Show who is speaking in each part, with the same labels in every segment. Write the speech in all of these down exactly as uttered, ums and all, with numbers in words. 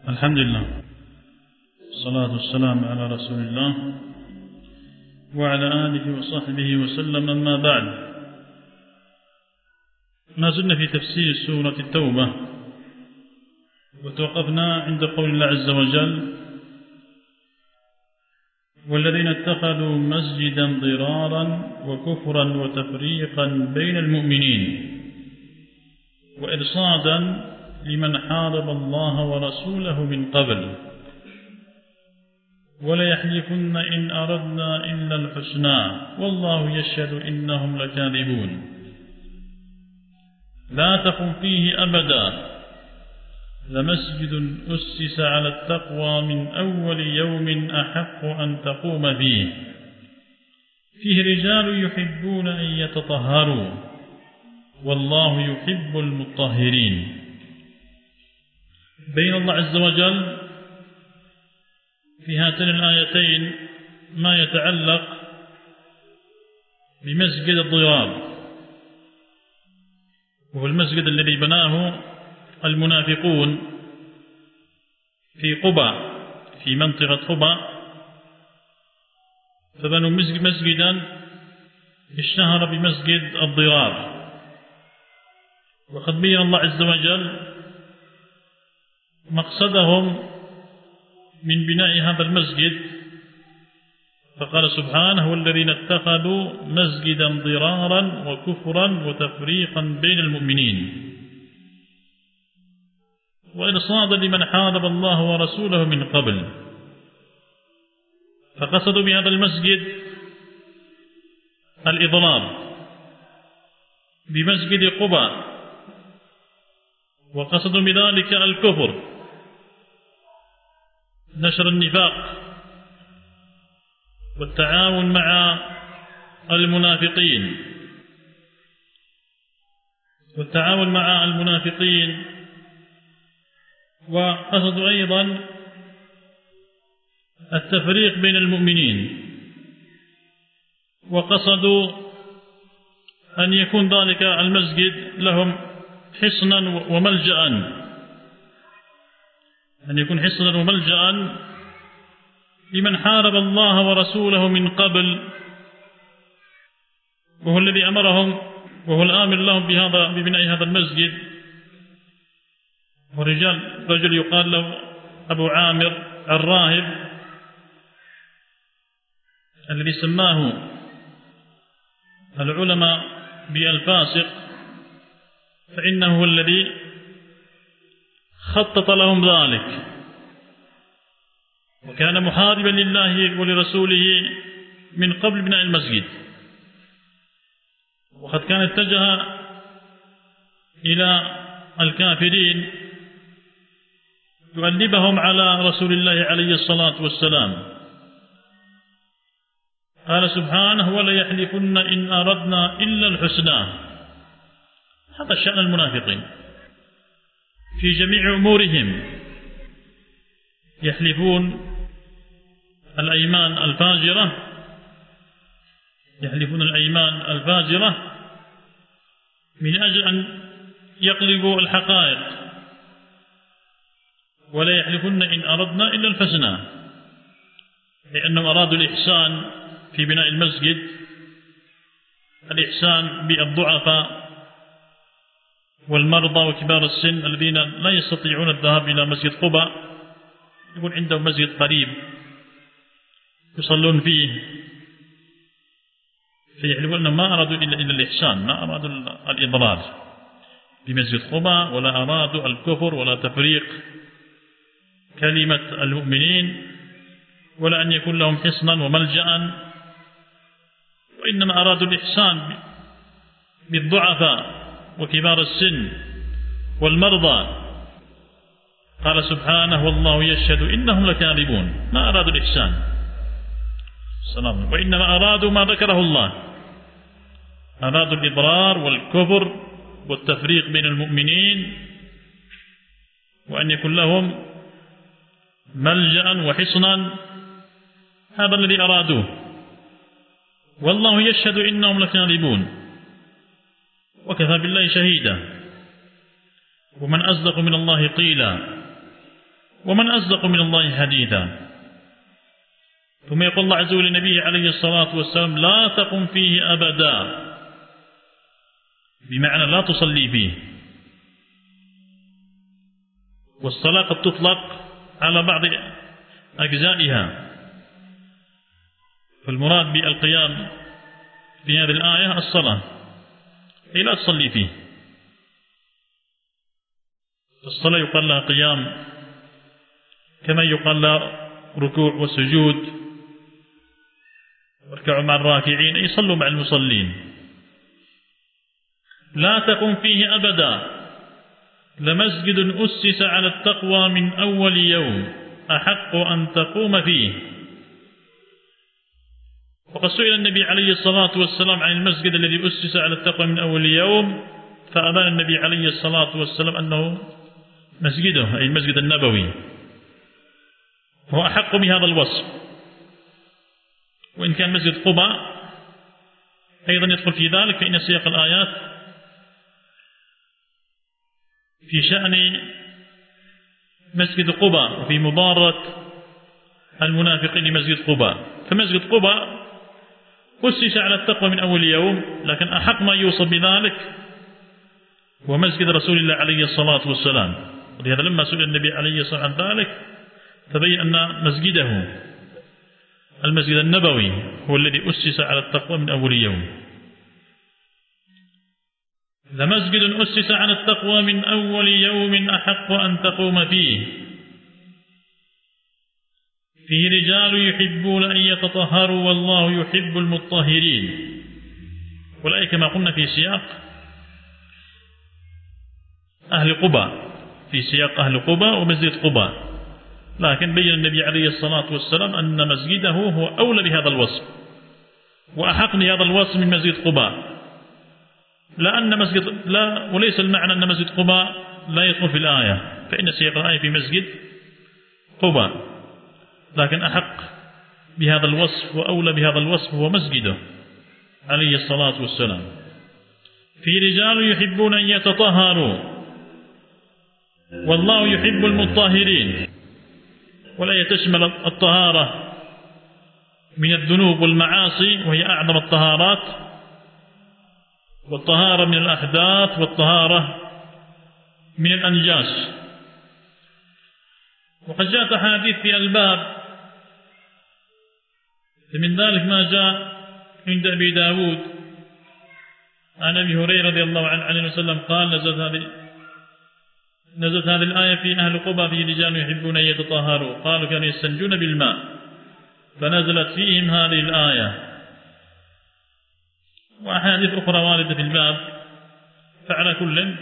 Speaker 1: الحمد لله، الصلاة والسلام على رسول الله وعلى آله وصحبه وسلم. أما بعد، ما زلنا في تفسير سورة التوبة، وتوقفنا عند قول الله عز وجل: والذين اتخذوا مسجدا ضرارا وكفرا وتفريقا بين المؤمنين وإرصادا لمن حارب الله ورسوله من قبل وليحلفن إن أردنا إلا الحسنى والله يشهد إنهم لكاذبون. لا تقم فيه أبدا، لمسجد أسس على التقوى من أول يوم أحق أن تقوم فيه فيه رجال يحبون أن يتطهروا والله يحب المطهرين. بين الله عز وجل في هاتين الآيتين ما يتعلق بمسجد الضرار، وهو المسجد الذي بناه المنافقون في قبى، في منطقة قبى، فبنوا مسجدا اشتهر بمسجد الضرار. وقد بين الله عز وجل مقصدهم من بناء هذا المسجد، فقال سبحانه: والذين اتخذوا مسجدا ضرارا وكفرا وتفريقا بين المؤمنين وإرصادا لمن حارب الله ورسوله من قبل. فقصدوا بهذا المسجد الإضرار بمسجد قباء، وقصدوا بذلك الكفر، نشر النفاق والتعاون مع المنافقين والتعاون مع المنافقين وقصدوا أيضا التفريق بين المؤمنين، وقصدوا أن يكون ذلك المسجد لهم حصنا وملجأ، أن يكون حصنا وملجأ لمن حارب الله ورسوله من قبل، وهو الذي أمرهم وهو الآمر لهم بهذا ببناء هذا المسجد. ورجال رجل يقال له أبو عامر الراهب الذي سماه العلماء بالفاسق، فإنه هو الذي خطط لهم ذلك، وكان محاربا لله ولرسوله من قبل بناء المسجد، وقد كان اتجه إلى الكافرين يؤلبهم على رسول الله عليه الصلاة والسلام. قال سبحانه: ولا يحلفن إن أردنا إلا الحسنى. هذا شأن المنافقين في جميع أمورهم، يحلفون الأيمان الفاجرة يحلفون الأيمان الفاجرة من أجل أن يقلبوا الحقائق. ولا يحلفن إن أردنا إلا الحسنى، لأنهم أرادوا الإحسان في بناء المسجد، الإحسان بالضعفاء والمرضى وكبار السن الذين لا يستطيعون الذهاب إلى مسجد قباء، يكون عندهم مسجد قريب يصلون فيه، فيحلفون أنهم ما أرادوا إلا الإحسان، ما أرادوا الإضرار بمسجد قباء، ولا أرادوا الكفر ولا تفريق كلمة المؤمنين، ولا أن يكون لهم حصنا وملجأ، وإنما أرادوا الإحسان بالضعفاء وكبار السن والمرضى. قال سبحانه: والله يشهد إنهم لكاذبون. ما أرادوا الإحسان السلام، وإنما أرادوا ما ذكره الله، أرادوا الإضرار والكفر والتفريق بين المؤمنين، وأن يكون لهم ملجأ وحصنا. هذا الذي أرادوه، والله يشهد إنهم لكاذبون، وكفى بالله شهيدا. ومن أصدق من الله قيلا، ومن أصدق من الله حديثا. ثم يقول الله عز وجل لنبيه عليه الصلاة والسلام لا تقم فيه أبدا، بمعنى لا تصلي فيه. والصلاة قد تطلق على بعض أجزائها، فالمراد بالقيام في هذه الآية الصلاة، أي لا تصلي فيه. الصلاة يقال لها قيام كما يقال لها ركوع وسجود، واركعوا مع الراكعين أي صلوا مع المصلين. لا تقم فيه أبدا لمسجد أسس على التقوى من أول يوم أحق أن تقوم فيه. وقد سئل النبي عليه الصلاة والسلام عن المسجد الذي أسس على التقوى من أول يوم، فأبان النبي عليه الصلاة والسلام أنه مسجده، أي المسجد النبوي، هو أحق بهذا الوصف. وإن كان مسجد قباء أيضا يدخل في ذلك، فإن سياق الآيات في شأن مسجد قباء وفي مضارة المنافقين لمسجد قباء. فمسجد قباء أسس على التقوى من أول يوم، لكن أحق ما يوصف بذلك هو مسجد رسول الله عليه الصلاة والسلام. ولهذا لما سئل النبي عليه الصلاة والسلام عن ذلك تبين أن مسجده المسجد النبوي هو الذي أسس على التقوى من أول يوم. لمسجد أسس على التقوى من أول يوم أحق أن تقوم فيه، فيه رجال يحبون أن يتطهروا والله يحب المطهرين. والآية كما قلنا في سياق أهل قباء، في سياق أهل قباء ومسجد قباء، لكن بين النبي عليه الصلاة والسلام أن مسجده هو أولى بهذا الوصف وأحق بهذا الوصف من مسجد قباء. لأن مسجد لا وليس المعنى أن مسجد قباء لا يدخل في الآية، فإن سياق الآية في مسجد قباء، لكن أحق بهذا الوصف وأولى بهذا الوصف هو مسجده عليه الصلاة والسلام. في رجال يحبون أن يتطهروا والله يحب المطهرين. والآية تشمل الطهارة من الذنوب والمعاصي وهي أعظم الطهارات، والطهارة من الأحداث، والطهارة من الأنجاس. وقد جاءت أحاديث في الباب، من ذلك ما جاء عند أبي داود عن أبي هريرة رضي الله عنه عن النبي صلى الله عليه وسلم قال نزلت هذه نزلت هذه الآية في أهل قباء في رجال يحبون أن يتطهروا قالوا كانوا يستنجون بالماء فنزلت فيهم هذه الآية. وأحاديث أخرى واردة في الباب. فعلى كل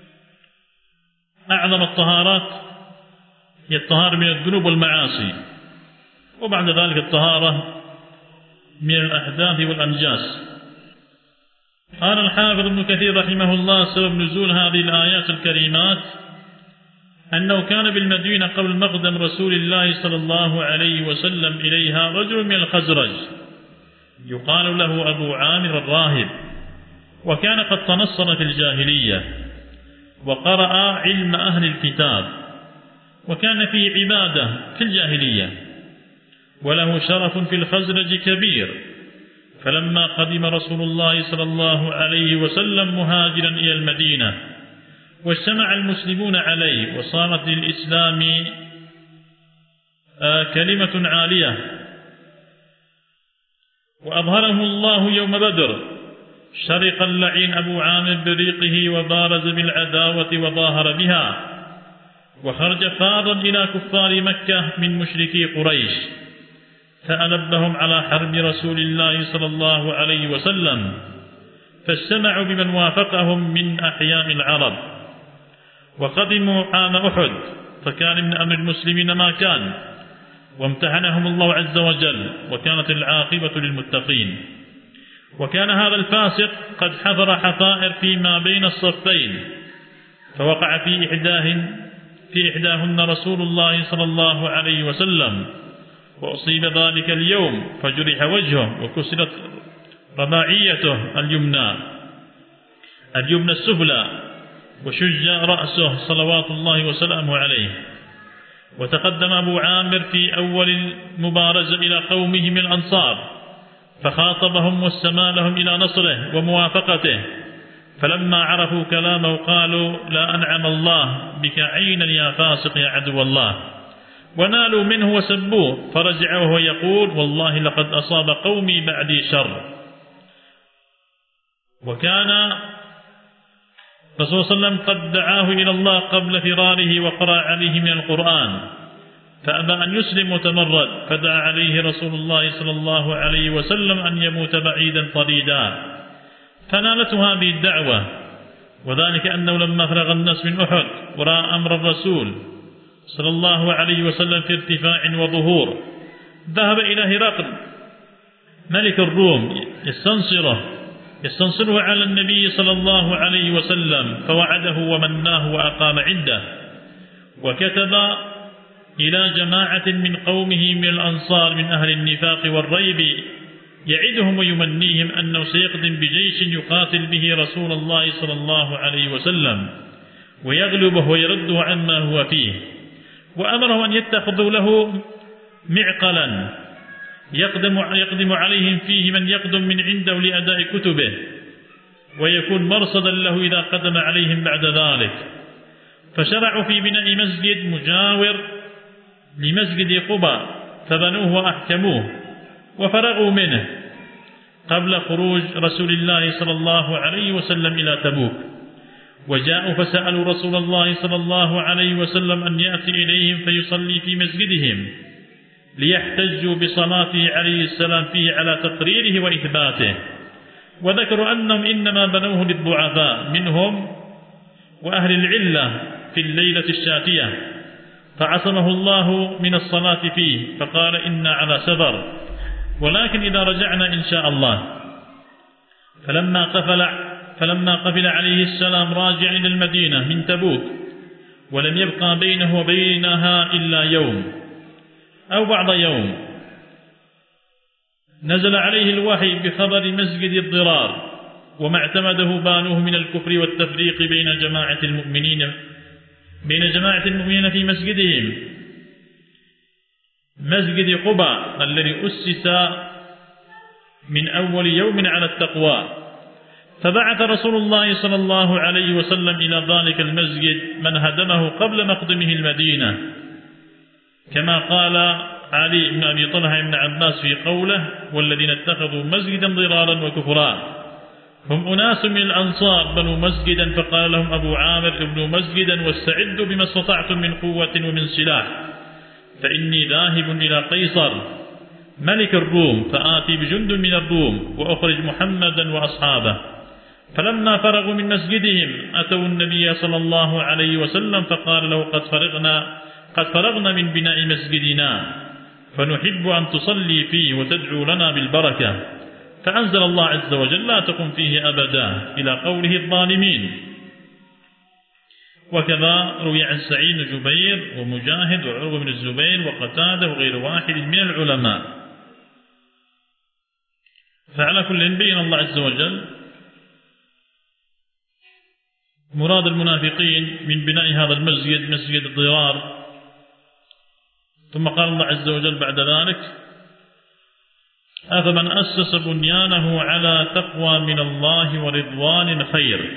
Speaker 1: أعظم الطهارات هي الطهارة من الذنوب والمعاصي، وبعد ذلك الطهارة من الأحداث والأنجاس. قال الحافظ ابن كثير رحمه الله سبب نزول هذه الآيات الكريمات أنه كان بالمدينة قبل مقدم رسول الله صلى الله عليه وسلم إليها رجل من الخزرج يقال له أبو عامر الراهب، وكان قد تنصر في الجاهلية وقرأ علم أهل الكتاب، وكان في عبادة في الجاهلية، وله شرف في الخزرج كبير. فلما قدم رسول الله صلى الله عليه وسلم مهاجرا إلى المدينة واجتمع المسلمون عليه وصارت للإسلام كلمة عالية وأظهره الله يوم بدر، شرق اللعين أبو عامر بريقه وبارز بالعداوة وظاهر بها، وخرج فارا إلى كفار مكة من مشركي قريش فألبهم على حرب رسول الله صلى الله عليه وسلم، فاجتمعوا بمن وافقهم من أحياء العرب وقدموا عام أحد، فكان من أمر المسلمين ما كان، وامتحنهم الله عز وجل، وكانت العاقبة للمتقين. وكان هذا الفاسق قد حفر حفائر فيما بين الصفين، فوقع في إحداهن في إحداهن رسول الله صلى الله عليه وسلم، وأصيب ذلك اليوم فجرح وجهه وكسرت رباعيته اليمنى اليمنى السفلى وشج رأسه صلوات الله وسلامه عليه. وتقدم أبو عامر في أول المبارزة إلى قومه من الأنصار فخاطبهم واستمع لهم إلى نصره وموافقته، فلما عرفوا كلامه قالوا لا أنعم الله بك عينا يا فاسق يا عدو الله، ونالوا منه وسبوه، فرجع وهو يقول والله لقد أصاب قومي بعدي شر. وكان الرسول صلى الله عليه وسلم قد دعاه إلى الله قبل فراره وقرأ عليه من القرآن فأبى أن يسلم وتمرد، فدعا عليه رسول الله صلى الله عليه وسلم أن يموت بعيدا طريدا، فنالته هذه الدعوة. وذلك أنه لما فرغ الناس من أحد ورأى أمر الرسول صلى الله عليه وسلم في ارتفاع وظهور ذهب إلى هرقل ملك الروم يستنصره يستنصره على النبي صلى الله عليه وسلم، فوعده ومناه وأقام عنده، وكتب إلى جماعة من قومه من الأنصار من أهل النفاق والريب يعدهم ويمنيهم أنه سيقدم بجيش يقاتل به رسول الله صلى الله عليه وسلم ويغلبه ويرده عما هو فيه، وأمرهم أن يتخذوا له معقلا يقدم, يقدم عليهم فيه من يقدم من عنده لأداء كتبه ويكون مرصدا له إذا قدم عليهم بعد ذلك. فشرعوا في بناء مسجد مجاور لمسجد قباء فبنوه وأحكموه وفرغوا منه قبل خروج رسول الله صلى الله عليه وسلم إلى تبوك، وجاءوا فسألوا رسول الله صلى الله عليه وسلم أن يأتي إليهم فيصلي في مسجدهم ليحتجوا بصلاته عليه السلام فيه على تقريره وإثباته، وذكروا أنهم إنما بنوه للضعفاء منهم وأهل العلة في الليلة الشاتية، فعصمه الله من الصلاة فيه فقال إنا على سفر ولكن إذا رجعنا إن شاء الله. فلما قفل, فلما قفل عليه السلام راجع إلى المدينة من تبوك ولم يبقى بينه وبينها إلا يوم أو بعض يوم، نزل عليه الوحي بخبر مسجد الضرار وما اعتمده بانوه من الكفر والتفريق بين جماعة المؤمنين بين جماعة المؤمنين في مسجدهم مسجد قباء الذي أسس من أول يوم على التقوى. فبعث رسول الله صلى الله عليه وسلم إلى ذلك المسجد من هدمه قبل مقدمه المدينة، كما قال علي بن أبي طلحة بن عباس في قوله والذين اتخذوا مسجدا ضرارا وكفرا هم أناس من الأنصار بنوا مسجدا، فقال لهم أبو عامر ابنوا مسجدا واستعدوا بما استطعتم من قوة ومن سلاح فإني ذاهب إلى قيصر ملك الروم فآتي بجند من الروم وأخرج محمدا وأصحابه. فلما فرغوا من مسجدهم أتوا النبي صلى الله عليه وسلم فقال له قد فرغنا قد فرغنا من بناء مسجدنا فنحب أن تصلي فيه وتدعو لنا بالبركة، فأنزل الله عز وجل لا تقم فيه أبدا إلى قوله الظالمين. وكذا روي عن سعيد بن جبير ومجاهد وعروة بن الزبير وقتادة وغير واحد من العلماء. فعلى كل بين الله عز وجل مراد المنافقين من بناء هذا المسجد مسجد الضرار. ثم قال الله عز وجل بعد ذلك أفمن أسس بنيانه على تقوى من الله ورضوان خير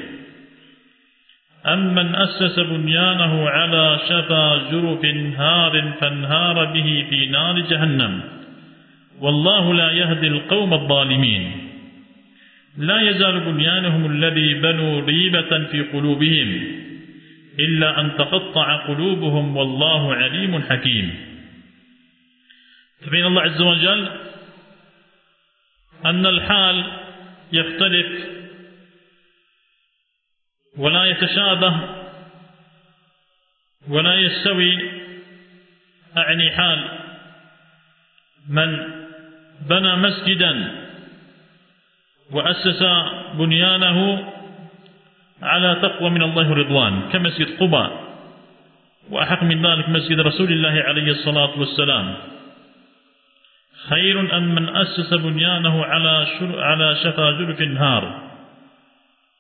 Speaker 1: أم من أسس بنيانه على شفا جرف هار فانهار به في نار جهنم والله لا يهدي القوم الظالمين. لا يزال بنيانهم الذي بنوا ريبة في قلوبهم إلا أن تقطع قلوبهم والله عليم حكيم. فبين الله عز وجل أن الحال يختلف ولا يتشابه ولا يستوي، أعني حال من بنى مسجدا وأسس بنيانه على تقوى من الله ورضوان كمسجد قباء، وأحق من ذلك مسجد رسول الله عليه الصلاة والسلام، خير أم من أسس بنيانه على على شفا جرف هار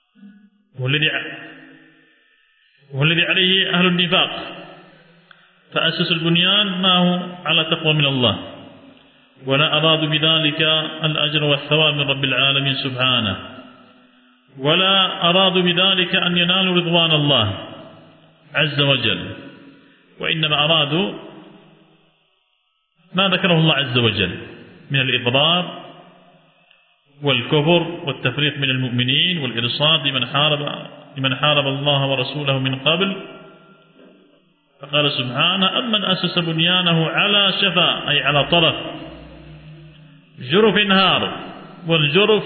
Speaker 1: والذي والذي عليه أهل النفاق فأسس البنيان ما هو على تقوى من الله، ولا أرادوا بذلك الأجر والثواب من رب العالمين سبحانه، ولا أرادوا بذلك أن ينالوا رضوان الله عز وجل، وإنما أرادوا ما ذكره الله عز وجل من الإضرار والكفر والتفريق من المؤمنين والإرصاد لمن حارب, لمن حارب الله ورسوله من قبل. فقال سبحانه: أمن أسس بنيانه على شفا، أي على طرف جرف نهار، والجرف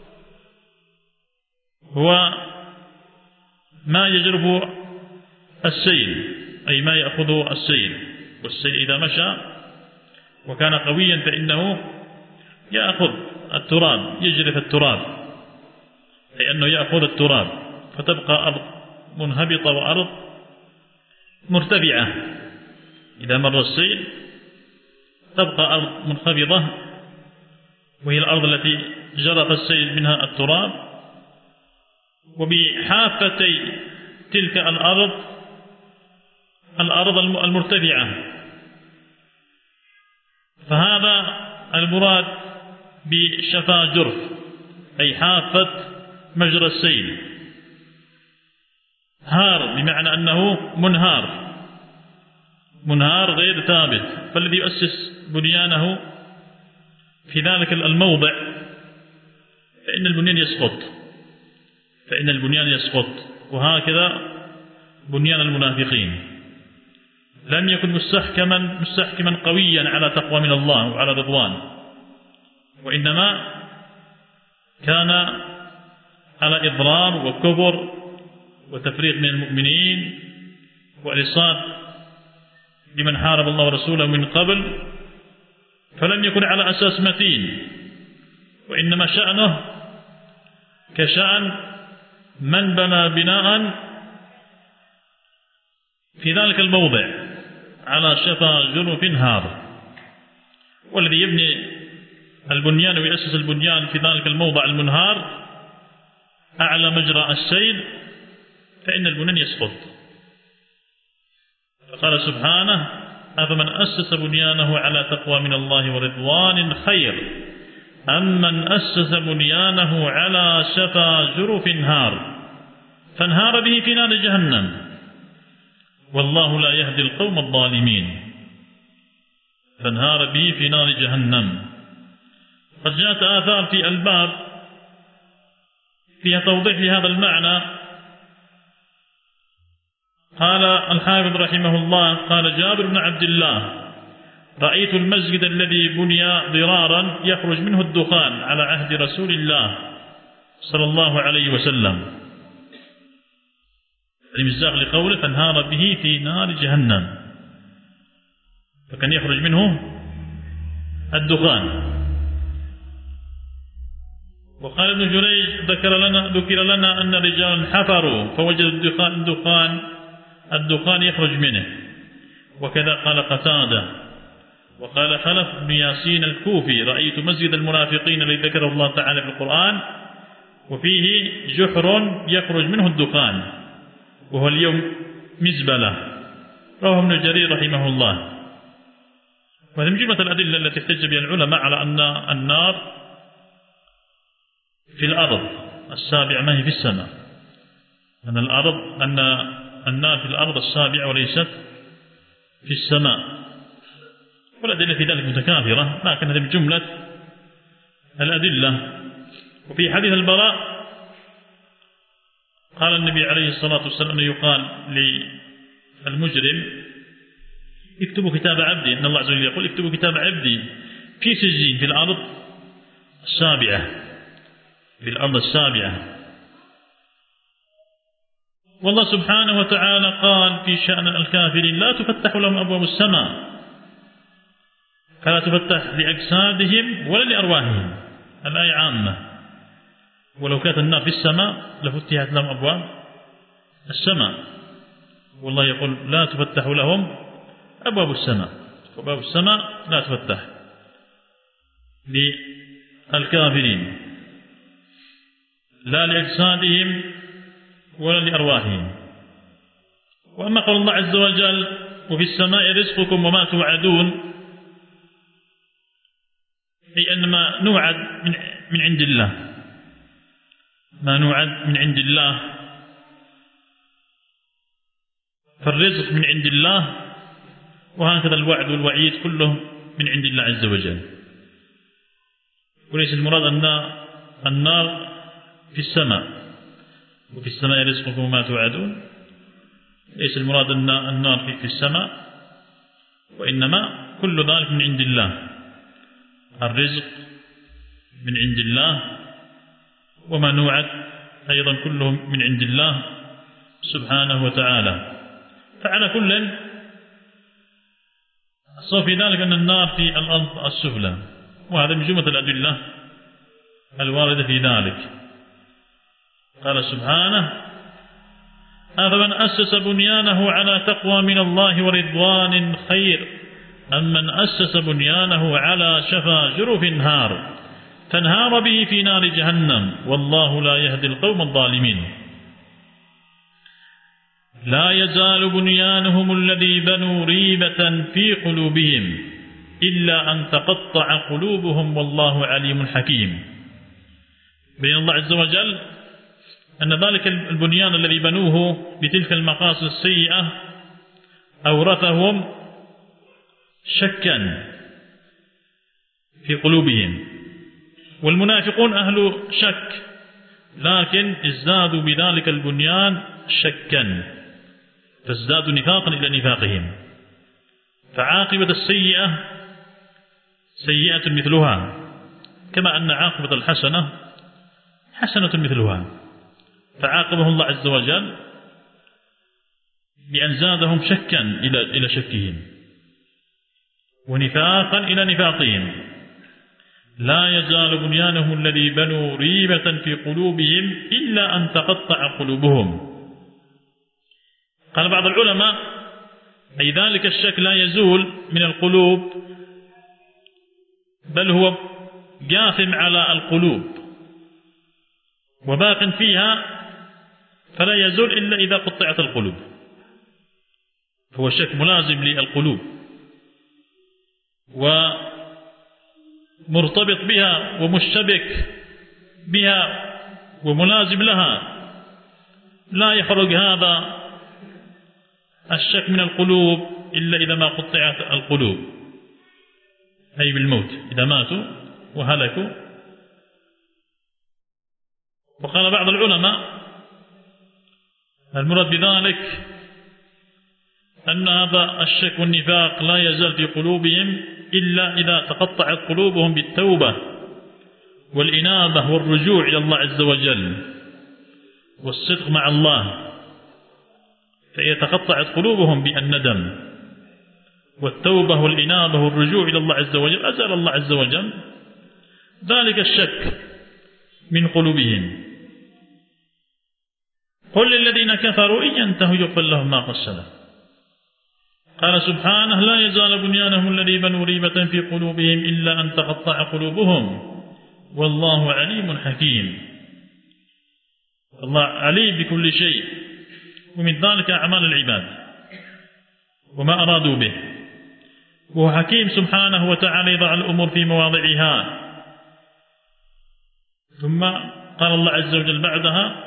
Speaker 1: هو ما يجرف السيل، أي ما يأخذ السيل، والسيل إذا مشى وكان قويا فإنه يأخذ التراب، يجرف التراب، أي أنه يأخذ التراب، فتبقى أرض منهبطة وأرض مرتفعة. إذا مر السيل تبقى أرض منخفضة، وهي الأرض التي جرف السيل منها التراب، وبحافتي تلك الأرض الأرض المرتفعة. فهذا المراد بشفا جرف، أي حافة مجرى السيل. هار بمعنى أنه منهار، منهار غير ثابت. فالذي يؤسس بنيانه في ذلك الموضع فإن البنيان يسقط، فإن البنيان يسقط. وهكذا بنيان المنافقين لم يكن مستحكما مستحكما قويا على تقوى من الله وعلى رضوان، وإنما كان على إضرار وكبر وتفريق من المؤمنين وإرصاد لمن حارب الله ورسوله من قبل. فلم يكن على أساس متين، وإنما شأنه كشأن من بنى بناء في ذلك الموضع على شفا جرف هار. والذي يبني البنيان ويأسس البنيان في ذلك الموضع المنهار أعلى مجرى السيل فإن البنيان يسقط. فقال سبحانه: أفمن أسس بنيانه على تقوى من الله ورضوان خير أم من أسس بنيانه على شفا جرف هار فانهار به في نار جهنم والله لا يهدي القوم الظالمين. فانهار به في نار جهنم. قد جاءت آثار في الباب فيها توضيح لهذا المعنى. قال الحافظ رحمه الله: قال جابر بن عبد الله: رأيت المسجد الذي بني ضرارا يخرج منه الدخان على عهد رسول الله صلى الله عليه وسلم، المزاق لقوله فانهار به في نار جهنم، فكان يخرج منه الدخان. وقال ابن جريج: ذكر لنا ذكر لنا أن رجالا حفروا فوجدوا الدخان الدخان الدخان يخرج منه. وكذا قال قتادة. وقال خلف بن ياسين الكوفي: رأيت مسجد المنافقين الذي ذكره الله تعالى في القرآن وفيه جحر يخرج منه الدخان وهو اليوم مزبلة. رواه ابن جرير رحمه الله. وهذه من جملة الأدلة التي احتج بها العلماء على أن النار في الأرض السابعة ما هي في السماء، أن الأرض أن النار في الأرض السابعة وليست في السماء. والأدلة في ذلك متكاثرة، لكن هذه من جملة الأدلة. وفي حديث البراء قال النبي عليه الصلاة والسلام: يقال للمجرم: اكتبوا كتاب عبدي، إن الله عز وجل يقول: اكتبوا كتاب عبدي في سجين في الأرض السابعة، في الأرض السابعة. والله سبحانه وتعالى قال في شأن الكافرين: لا تفتح لهم أبواب السماء، فلا تفتح لأجسادهم ولا لأرواحهم. الآية عامة، ولو كانت النار في السماء لفتحت لهم أبواب السماء. والله يقول: لا تفتح لهم أبواب السماء، أبواب السماء لا تفتح للكافرين لا لأجسادهم ولا لأرواحهم. وأما قول الله عز وجل: وفي السماء رزقكم وما توعدون، أي أن ما نوعد من من عند الله، ما نوعد من عند الله، فالرزق من عند الله، وهكذا الوعد والوعيد كله من عند الله عز وجل. وليس المراد أن النار في السماء، وفي السماء رزقكم وما توعدون، ليس المراد أن النار في السماء، وإنما كل ذلك من عند الله، الرزق من عند الله، وما نوعد أيضا كله من عند الله سبحانه وتعالى. فعلى كل الصواب في ذلك أن النار في الأرض السفلى، وهذا من جملة الأدلة الواردة في ذلك. قال سبحانه: أفمن أسس بنيانه على تقوى من الله ورضوان خير أم من أسس بنيانه على شفا جرف هار فانهار به في نار جهنم والله لا يهدي القوم الظالمين. لا يزال بنيانهم الذي بنوا ريبة في قلوبهم إلا أن تقطع قلوبهم والله عليم حكيم. بين الله عز وجل أن ذلك البنيان الذي بنوه بتلك المقاصد السيئة أورثهم شكا في قلوبهم، والمنافقون أهل شك، لكن ازدادوا بذلك البنيان شكا، فازدادوا نفاقا إلى نفاقهم. فعاقبة السيئة سيئة مثلها، كما أن عاقبة الحسنة حسنة مثلها. فعاقبهم الله عز وجل بأن زادهم شكا إلى إلى شكهم، ونفاقا إلى نفاقهم. لا يزال بنيانهم الذي بنوا ريبة في قلوبهم إلا أن تقطع قلوبهم. قال بعض العلماء: أي ذلك الشك لا يزول من القلوب، بل هو جاثم على القلوب وباق فيها، فلا يزول إلا إذا قطعت القلوب. هو شك ملازم للقلوب ومرتبط بها ومشتبك بها وملازم لها، لا يخرج هذا الشك من القلوب إلا إذا ما قطعت القلوب، أي بالموت، إذا ماتوا وهلكوا. وقال بعض العلماء: المراد بذلك أن هذا الشك والنفاق لا يزال في قلوبهم إلا إذا تقطعت قلوبهم بالتوبة والإنابة والرجوع إلى الله عز وجل والصدق مع الله، فإذا تقطعت قلوبهم بالندم والتوبة والإنابة والرجوع إلى الله عز وجل أزال الله عز وجل ذلك الشك من قلوبهم. قل للذين كفروا إن ينتهوا يغفر لهم ما قد سلف. قال سبحانه: لا يزال بنيانهم الذي بنوا ريبة في قلوبهم إلا أن تقطع قلوبهم والله عليم حكيم. الله عليم بكل شيء، ومن ذلك أعمال العباد وما أرادوا به، وهو حكيم سبحانه وتعالى يضع الأمور في مواضعها. ثم قال الله عز وجل بعدها: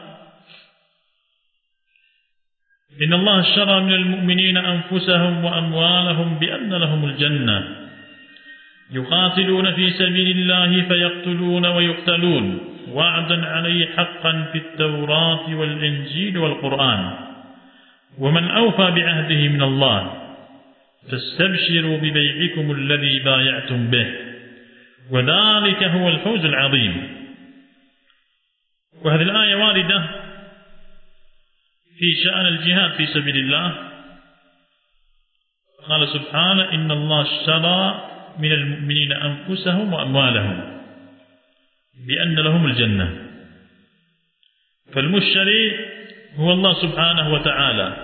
Speaker 1: إن الله اشترى من المؤمنين أنفسهم وأموالهم بأن لهم الجنة يقاتلون في سبيل الله فيقتلون ويقتلون وعدا عليه حقا في التوراة والإنجيل والقرآن ومن أوفى بعهده من الله فاستبشروا ببيعكم الذي بايعتم به وذلك هو الفوز العظيم. وهذه الآية واردة في شأن الجهاد في سبيل الله. قال سبحانه: إن الله اشترى من المؤمنين أنفسهم وأموالهم بأن لهم الجنة. فالمشتري هو الله سبحانه وتعالى،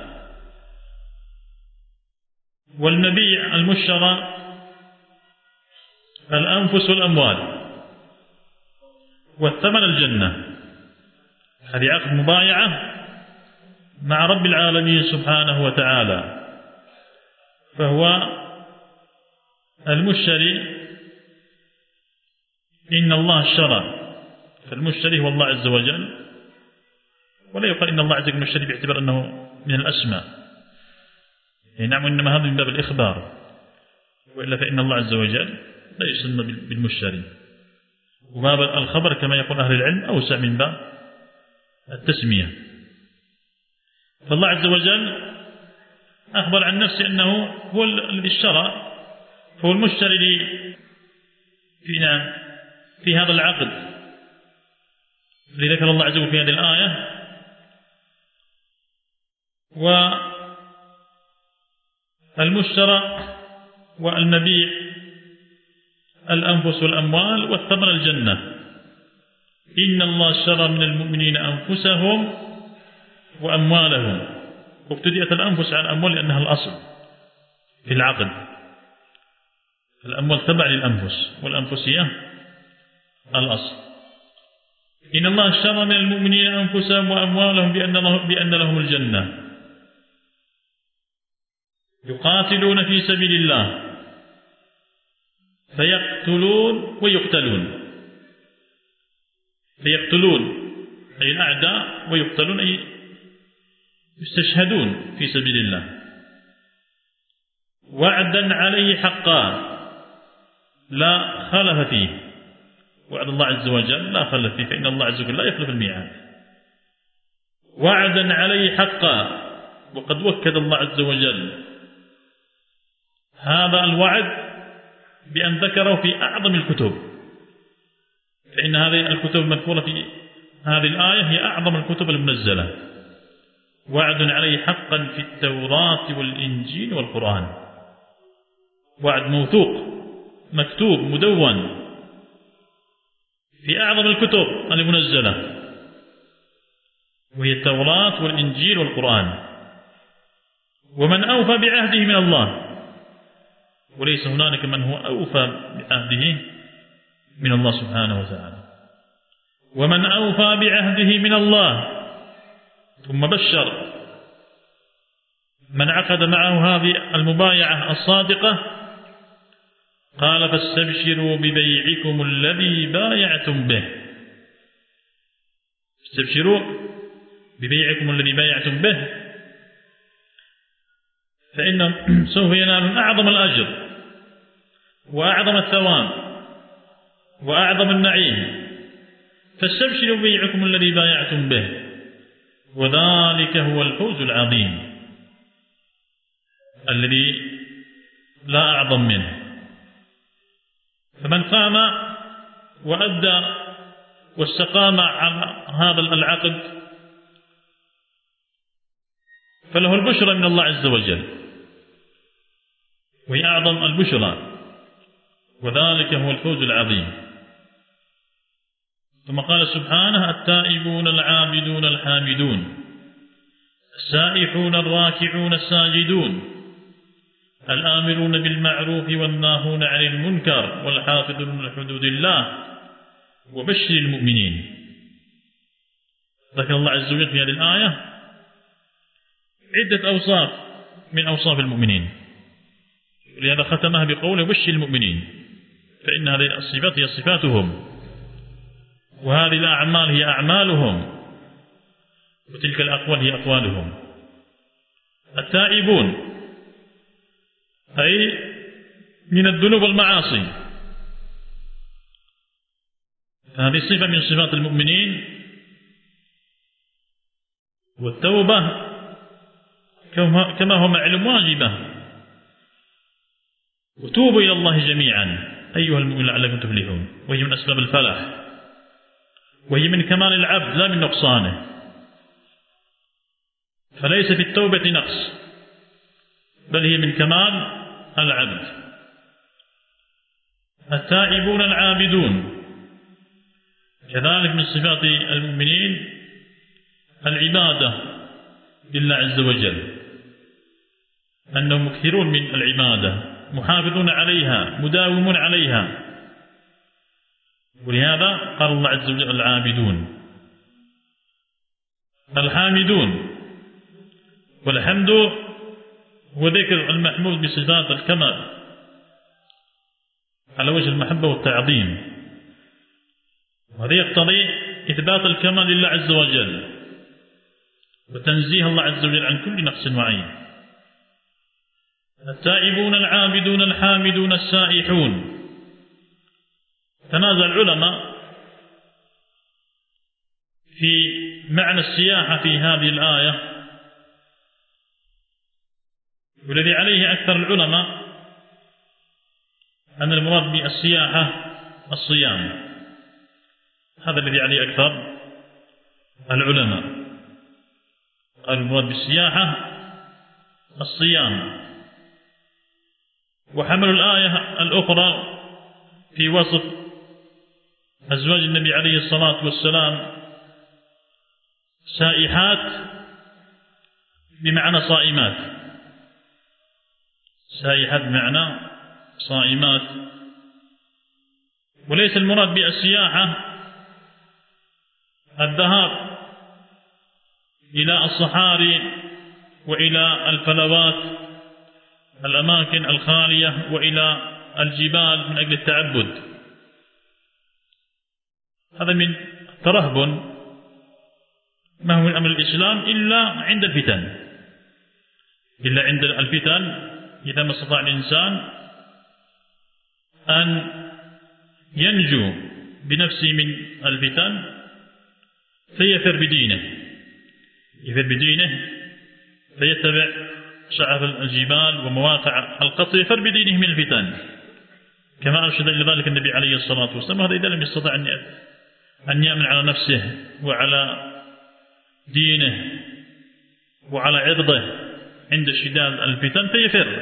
Speaker 1: والمبيع المشترى الأنفس والأموال، والثمن الجنة. هذه عقد مبايعة مع رب العالمين سبحانه وتعالى. فهو المشتري إن الله اشترى، فالمشتري هو الله عز وجل، ولا يقال إن الله عز وجل المشتري باعتبار أنه من الأسماء، يعني نعم، إنما هذا من باب الإخبار، وإلا فإن الله عز وجل لا يسمى بالمشتري. وباب الخبر كما يقول أهل العلم أوسع من باب التسمية. فالله عز وجل أخبر عن نفسه أنه هو الذي اشترى، فهو المشتري في نعم في هذا العقد الذي ذكر الله عز وجل في هذه الآية. والمشترى والمبيع الأنفس والأموال، والثمن الجنة. إن الله اشترى من المؤمنين أنفسهم وأموالهم، وابتدأت الأنفس على الأموال لأنها الأصل في العقد، الأموال تبع للأنفس والأنفس هي الأصل. إن الله اشترى من المؤمنين أنفسهم وأموالهم بأن لهم الجنة يقاتلون في سبيل الله فيقتلون ويقتلون، فيقتلون أي الأعداء، ويقتلون أي يستشهدون في سبيل الله. وعدا عليه حقا لا خلف فيه، وعد الله عز وجل لا خلف فيه، فإن الله عز وجل لا يخلف الميعاد. وعدا عليه حقا، وقد وكد الله عز وجل هذا الوعد بأن ذكره في أعظم الكتب، فإن هذه الكتب المذكورة في هذه الآية هي أعظم الكتب المنزلة. وعد عليه حقا في التوراة والإنجيل والقرآن، وعد موثوق مكتوب مدون في أعظم الكتب المنزلة، وهي التوراة والإنجيل والقرآن. ومن أوفى بعهده من الله، وليس هنالك من هو أوفى بعهده من الله سبحانه وتعالى. ومن أوفى بعهده من الله، ثم بشر من عقد معه هذه المبايعة الصادقة، قال فاستبشروا ببيعكم الذي بايعتم به. استبشروا ببيعكم الذي بايعتم به، فإن سوف ينالون أعظم الأجر وأعظم الثواب وأعظم النعيم. فاستبشروا ببيعكم الذي بايعتم به، وذلك هو الفوز العظيم الذي لا أعظم منه. فمن قام وأدى واستقام على هذا العقد فله البشرى من الله عز وجل، وهي أعظم البشرى، وذلك هو الفوز العظيم. ثم قال سبحانه التائبون العابدون الحامدون السائحون الراكعون الساجدون الآمرون بالمعروف والناهون عن المنكر والحافظون لحدود الله وبشر المؤمنين. ذكر الله عز وجل في هذه الآية عدة أوصاف من أوصاف المؤمنين، ولهذا ختمها بقوله بشر المؤمنين، فإن هذه الصفات هي صفاتهم، وهذه الأعمال هي أعمالهم، وتلك الأقوال هي أقوالهم. التائبون أي من الذنوب والمعاصي، هذه صفة من صفات المؤمنين. والتوبة كما هو معلوم واجبة، وتوبوا إلى الله جميعا أيها المؤمنون لعلكم تفلحون، وهي من أسباب الفلاح، وهي من كمال العبد لا من نقصانه، فليس في التوبة نقص، بل هي من كمال العبد. التائبون العابدون كذلك من صفات المؤمنين العبادة لله عز وجل، أنهم مكثرون من العبادة، محافظون عليها، مداومون عليها. ولهذا قال الله عز وجل العابدون. الحامدون، والحمد هو ذكر المحمود بصفات الكمال على وجه المحبة والتعظيم، وهذا يقتضي إثبات الكمال لله عز وجل وتنزيه الله عز وجل عن كل نقص وعيب. التائبون العابدون الحامدون السائحون. تنازع العلماء في معنى السياحة في هذه الآية، والذي عليه أكثر العلماء أن المراد بالسياحة الصيام، هذا الذي عليه أكثر العلماء، قال المراد بالسياحة الصيام. وحملوا الآية الأخرى في وصف أزواج النبي عليه الصلاة والسلام سائحات بمعنى صائمات، سائحات بمعنى صائمات، وليس المراد بالسياحة الذهاب إلى الصحاري وإلى الفلوات الأماكن الخالية وإلى الجبال من أجل التعبد، هذا من ترهب ما هو من أمر الإسلام إلا عند الفتن، إلا عند الفتن إذا ما استطاع الإنسان أن ينجو بنفسه من الفتن فيفر بدينه، يفر بدينه فيتبع شعب الجبال ومواقع القطر، يفر بدينه من الفتن، كما أرشد إلى ذلك النبي عليه الصلاة والسلام. هذا إذا لم يستطع أن يأمن على نفسه وعلى دينه وعلى عرضه عند شداد الفتن فيفر.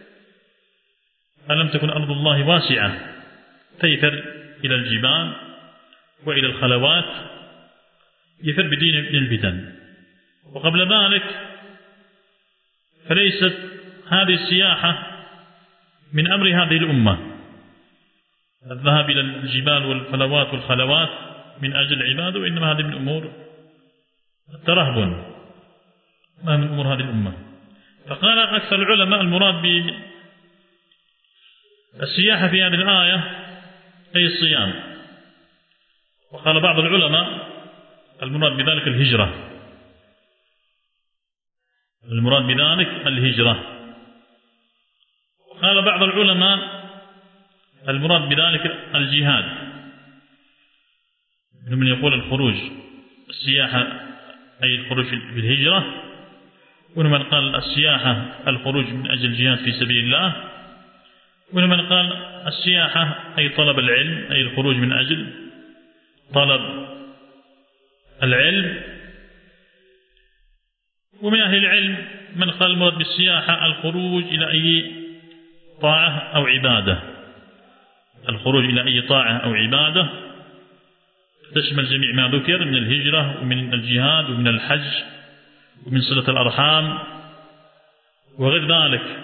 Speaker 1: ألم تكن أرض الله واسعة، فيفر إلى الجبال وإلى الخلوات، يفر بدينه من الفتن. وقبل ذلك فليست هذه السياحة من أمر هذه الأمة، الذهاب إلى الجبال والفلوات والخلوات من أجل العبادة، وإنما هذه من أمور الترهب، ما من أمور هذه الأمة. فقال أكثر العلماء المراد بالسياحة في هذه الآية أي الصيام، وقال بعض العلماء المراد بذلك الهجرة، المراد بذلك الهجرة. وقال بعض العلماء المراد بذلك الجهاد، من يقول الخروج السياحة أي الخروج بالهجرة، ومن قال السياحة الخروج من أجل الجهاد في سبيل الله، ومن قال السياحة أي طلب العلم أي الخروج من أجل طلب العلم. ومن أهل العلم من قال المراد بالسياحة الخروج إلى أي طاعة أو عبادة، الخروج إلى أي طاعة أو عبادة تشمل جميع ما ذكر من الهجرة ومن الجهاد ومن الحج ومن صلة الأرحام وغير ذلك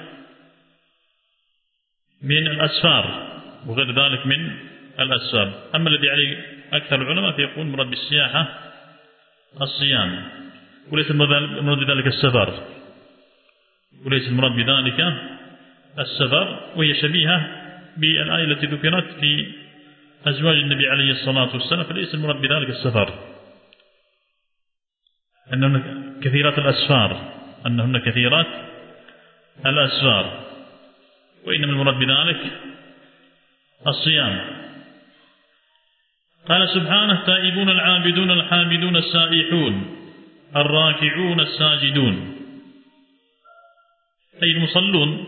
Speaker 1: من الأسفار وغير ذلك من الأسفار. أما الذي عليه أكثر العلماء فيقول مراد بالسياحة الصيام، وليس المراد بذلك السفر، وليس المراد بذلك السفر، وهي شبيهة بالآية التي ذكرت في أزواج النبي عليه الصلاة والسلام، فليس المراد بذلك السفر، أنهن كثيرات الأسفار، أنهن كثيرات الأسفار، وإنما المراد بذلك الصيام. قال سبحانه التائبون العابدون الحامدون السائحون الراكعون الساجدون، أي المصلون،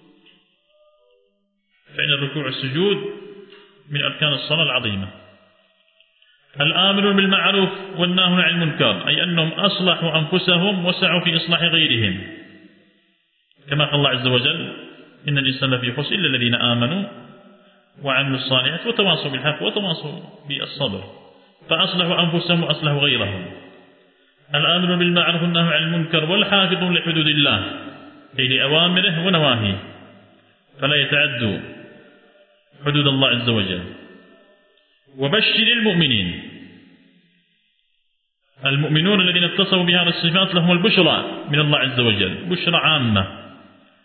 Speaker 1: فإن الركوع والسجود من أركان الصلاة العظيمة. الآمرون بالمعروف والناهون عن المنكر، أي أنهم أصلحوا أنفسهم وسعوا في إصلاح غيرهم، كما قال الله عز وجل إن الإنسان لفي خسر إلا الذين آمنوا وعملوا الصالحات وتواصوا بالحق وتواصوا بالصبر، فأصلحوا أنفسهم وأصلحوا غيرهم. الآمرون بالمعروف والناهون عن المنكر والحافظون لحدود الله، أي لأوامره ونواهيه، فلا يتعدوا حدود الله عز وجل. وبشر المؤمنين، المؤمنون الذين اتصفوا بهذه الصفات لهم البشرى من الله عز وجل، بشرى عامة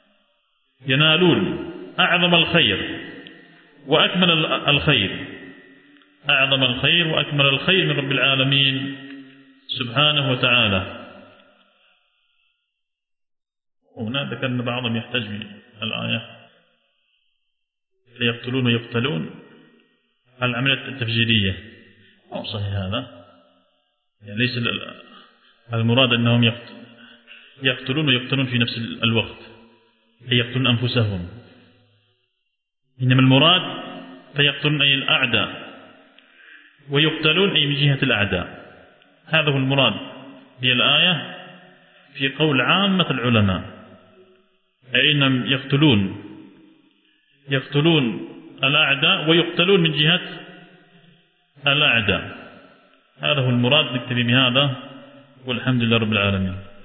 Speaker 1: ينالون أعظم الخير وأكمل الخير، أعظم الخير وأكمل الخير من رب العالمين سبحانه وتعالى. وهنا ذكرنا بعضهم يحتج بالآية ليقتلون ويقتلون العملية التفجيرية، أو صحيح هذا، يعني ليس المراد أنهم يقتلون ويقتلون في نفس الوقت، أي يقتلون أنفسهم، إنما المراد فيقتلون أي الأعداء ويقتلون أي من جهة الأعداء. هذا هو المراد هي الآية في قول عامة العلماء، أي أنهم يقتلون يقتلون الأعداء ويقتلون من جهة الأعداء. هذا هو المراد، نكتفي بهذا والحمد لله رب العالمين.